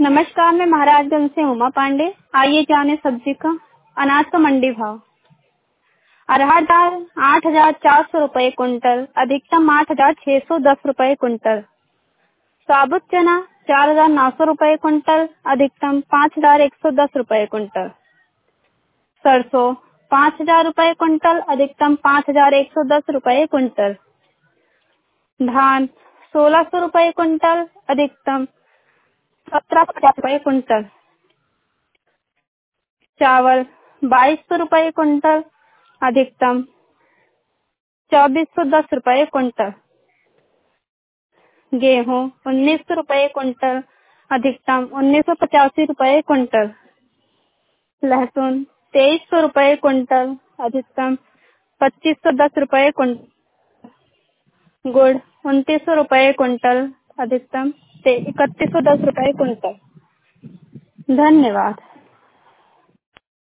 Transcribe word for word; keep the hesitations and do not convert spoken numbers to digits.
नमस्कार, मैं महाराजगंज से उमा पांडे। आइए जाने सब्जी का अनाज का मंडी भाव। अरहर दाल आठ हजार चार सौ रूपये कुंटल, अधिकतम आठ हजार छह सौ दस रूपये कुंटल। साबुत चना चार हजार नौ सौ रूपये कुंटल, अधिकतम पाँच हजार एक सौ दस रूपये कुंटल। सरसों पाँच हजार रूपये कुंटल, अधिकतम पाँच हजार एक सौ दस रूपये कुंटल। धान सोलह सौ रूपये कुंटल, अधिकतम सत्रह पचास रूपये कुंटल। चावल बाईस सौ रूपये कुंटल, अधिकतम चौबीस सौ दस रूपये कुंटल। गेहूँ उन्नीस सौ रूपये कुंटल, अधिकतम उन्नीस सौ पचासी रूपये कुंटल। लहसुन तेईस सौ रूपये कुंटल, अधिकतम पच्चीस सौ दस रूपये कुंटल। गुड़ उनतीस सौ रूपये कुंटल, अधिकतम इकतीस सौ दस रूपये कुंटल। धन्यवाद।